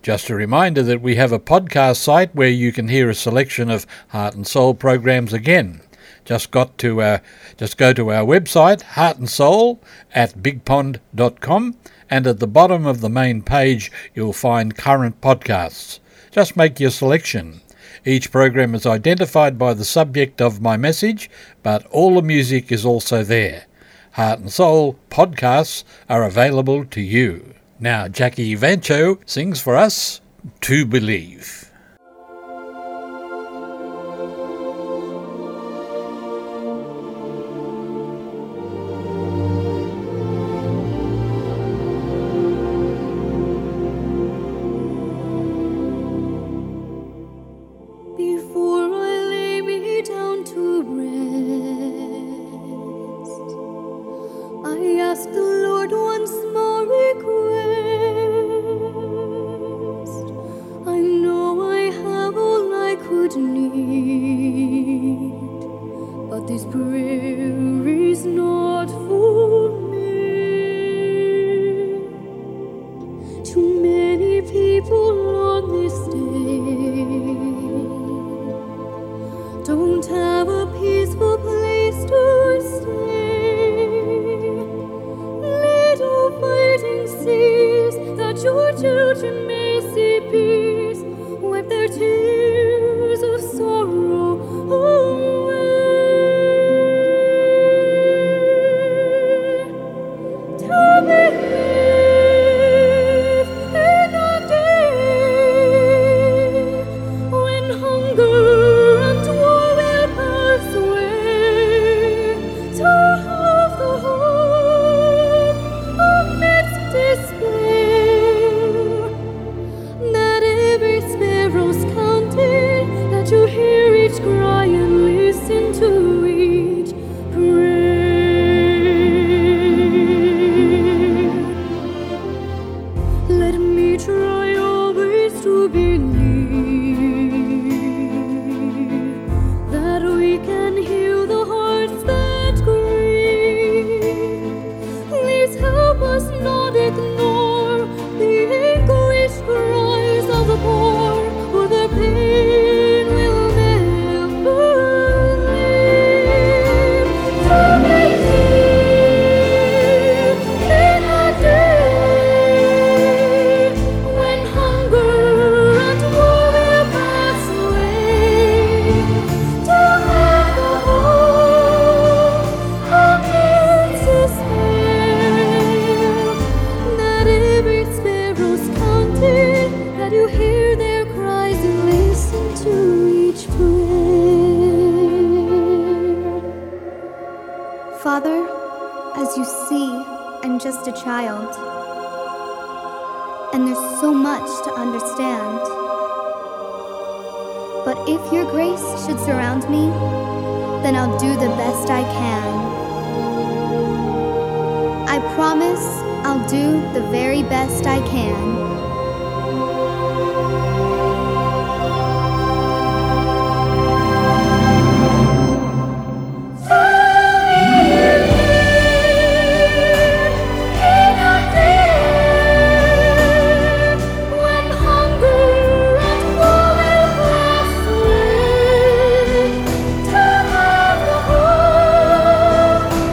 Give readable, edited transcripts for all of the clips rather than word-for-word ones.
Just a reminder that we have a podcast site where you can hear a selection of Heart and Soul programs again. Just go to our website, Heart and Soul at bigpond.com, and at the bottom of the main page you'll find current podcasts. Just make your selection. Each program is identified by the subject of my message, but all the music is also there. Heart and Soul podcasts are available to you. Now Jackie Vancho sings for us, To Believe.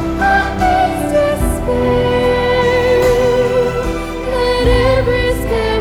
Every step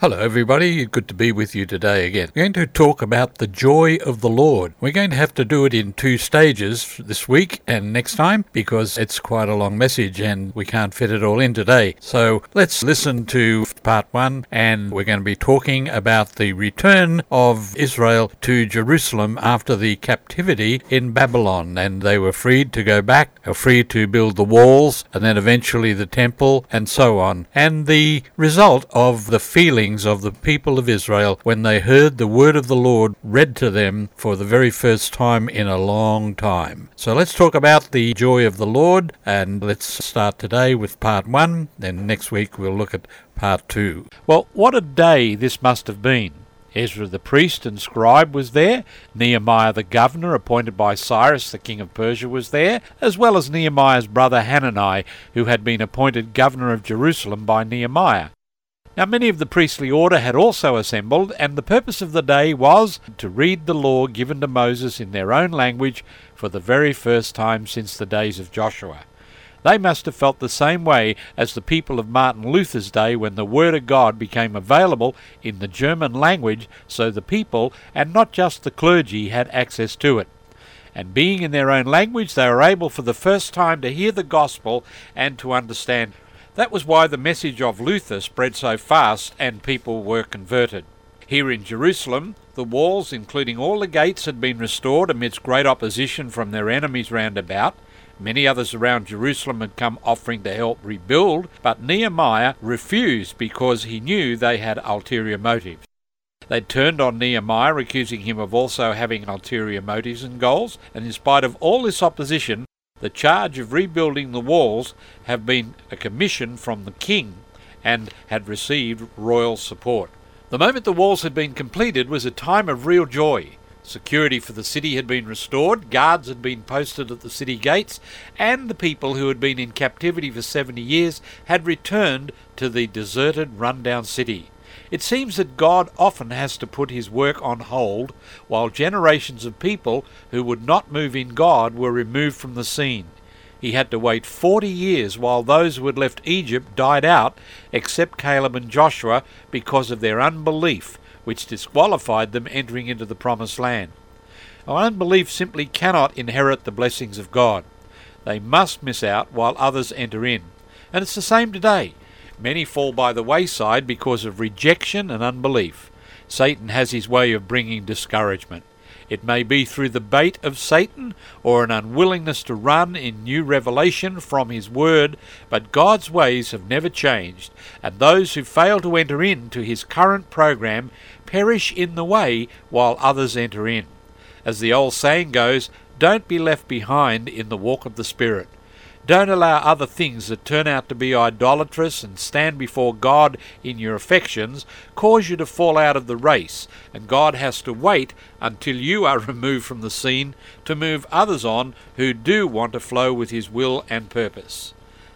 Hello everybody, good to be with you today again. We're going to talk about the joy of the Lord. We're going to have to do it in 2 stages this week and next time because it's quite a long message and we can't fit it all in today. So let's listen to part 1, and we're going to be talking about the return of Israel to Jerusalem after the captivity in Babylon, and they were freed to go back, free to build the walls and then eventually the temple and so on, and the result of the feelings of the people of Israel when they heard the word of the Lord read to them for the very first time in a long time. So let's talk about the joy of the Lord, and let's start today with part 1, then next week we'll look at part 2. Well, what a day this must have been. Ezra the priest and scribe was there, Nehemiah the governor appointed by Cyrus the king of Persia was there, as well as Nehemiah's brother Hanani, who had been appointed governor of Jerusalem by Nehemiah. Now many of the priestly order had also assembled, and the purpose of the day was to read the law given to Moses in their own language for the very first time since the days of Joshua. They must have felt the same way as the people of Martin Luther's day when the Word of God became available in the German language, so the people, and not just the clergy, had access to it. And being in their own language, they were able for the first time to hear the gospel and to understand. That was why the message of Luther spread so fast and people were converted. Here in Jerusalem, the walls, including all the gates, had been restored amidst great opposition from their enemies round about. Many others around Jerusalem had come offering to help rebuild, but Nehemiah refused because he knew they had ulterior motives. They turned on Nehemiah, accusing him of also having ulterior motives and goals, and in spite of all this opposition, the charge of rebuilding the walls had been a commission from the king and had received royal support. The moment the walls had been completed was a time of real joy. Security for the city had been restored, guards had been posted at the city gates, and the people who had been in captivity for 70 years had returned to the deserted, run-down city. It seems that God often has to put his work on hold while generations of people who would not move in God were removed from the scene. He had to wait 40 years while those who had left Egypt died out, except Caleb and Joshua, because of their unbelief, which disqualified them entering into the promised land. Our unbelief simply cannot inherit the blessings of God. They must miss out while others enter in. And it's the same today. Many fall by the wayside because of rejection and unbelief. Satan has his way of bringing discouragement. It may be through the bait of Satan or an unwillingness to run in new revelation from his word, but God's ways have never changed, and those who fail to enter into his current program perish in the way while others enter in. As the old saying goes, don't be left behind in the walk of the Spirit. Don't allow other things that turn out to be idolatrous and stand before God in your affections cause you to fall out of the race, and God has to wait until you are removed from the scene to move others on who do want to flow with his will and purpose.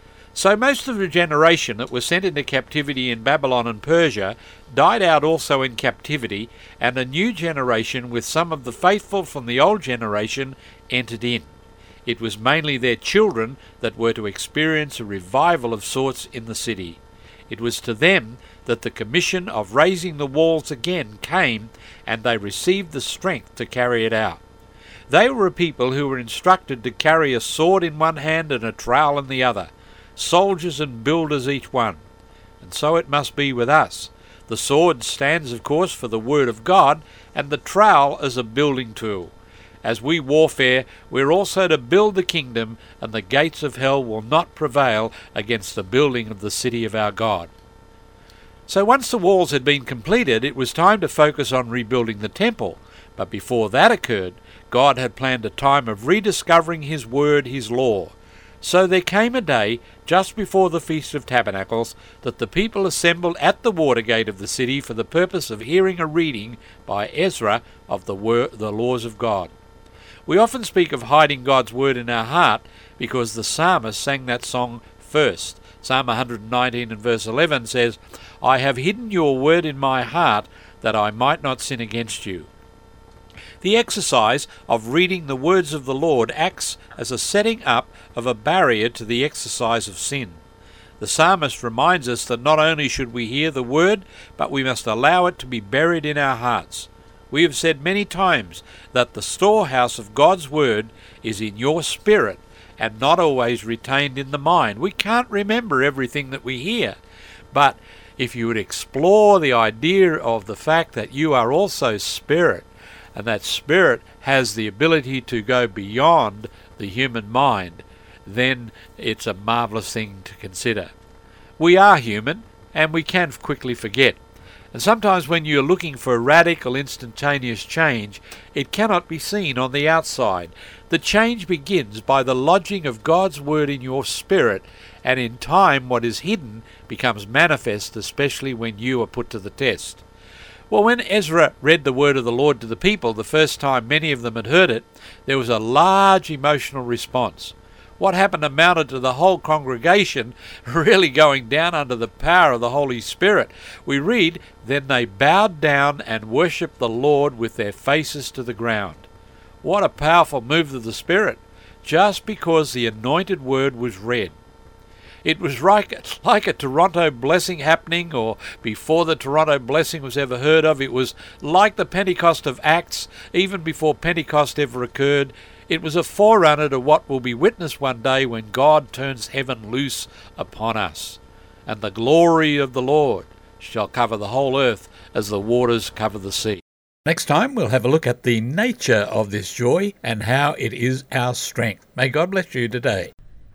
So most of the generation that was sent into captivity in Babylon and Persia died out also in captivity, and a new generation with some of the faithful from the old generation entered in. It was mainly their children that were to experience a revival of sorts in the city. It was to them that the commission of raising the walls again came, and they received the strength to carry it out. They were a people who were instructed to carry a sword in one hand and a trowel in the other, soldiers and builders each one. And so it must be with us. The sword stands, of course, for the word of God, and the trowel as a building tool. As we warfare, we're also to build the kingdom, and the gates of hell will not prevail against the building of the city of our God. So once the walls had been completed, it was time to focus on rebuilding the temple. But before that occurred, God had planned a time of rediscovering his word, his law. So there came a day, just before the Feast of Tabernacles, that the people assembled at the water gate of the city for the purpose of hearing a reading by Ezra of the laws of God. We often speak of hiding God's word in our heart because the psalmist sang that song first. Psalm 119 and verse 11 says, "I have hidden your word in my heart that I might not sin against you." The exercise of reading the words of the Lord acts as a setting up of a barrier to the exercise of sin. The psalmist reminds us that not only should we hear the word, but we must allow it to be buried in our hearts. We have said many times that the storehouse of God's word is in your spirit and not always retained in the mind. We can't remember everything that we hear, but if you would explore the idea of the fact that you are also spirit, and that spirit has the ability to go beyond the human mind, then it's a marvellous thing to consider. We are human, and we can quickly forget. And sometimes when you're looking for a radical, instantaneous change, it cannot be seen on the outside. The change begins by the lodging of God's word in your spirit, and in time what is hidden becomes manifest, especially when you are put to the test. Well, when Ezra read the word of the Lord to the people the first time many of them had heard it, there was a large emotional response. What happened amounted to the whole congregation really going down under the power of the Holy Spirit. We read, "Then they bowed down and worshipped the Lord with their faces to the ground." What a powerful move of the Spirit, just because the anointed word was read. It was like a Toronto blessing happening, or before the Toronto blessing was ever heard of. It was like the Pentecost of Acts, even before Pentecost ever occurred. It was a forerunner to what will be witnessed one day when God turns heaven loose upon us. And the glory of the Lord shall cover the whole earth as the waters cover the sea. Next time we'll have a look at the nature of this joy and how it is our strength. May God bless you today.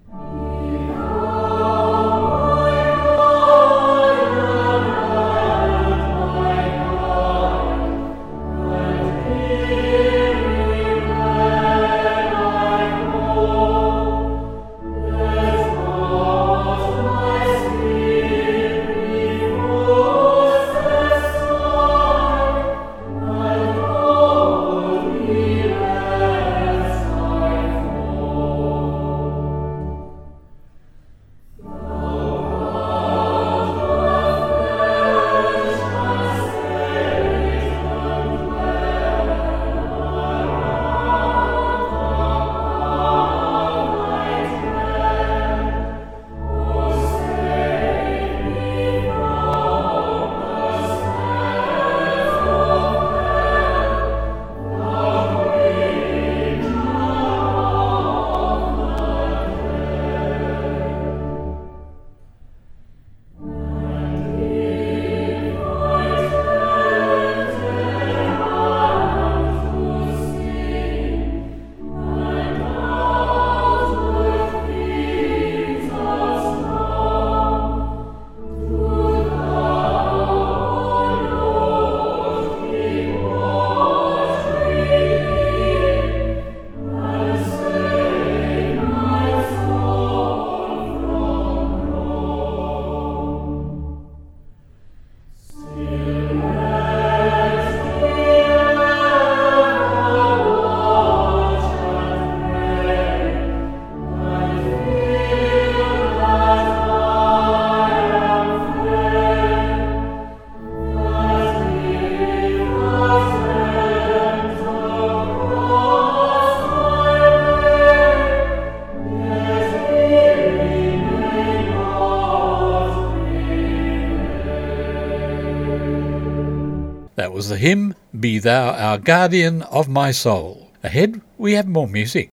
That was the hymn, "Be Thou Our Guardian of My Soul." Ahead, we have more music.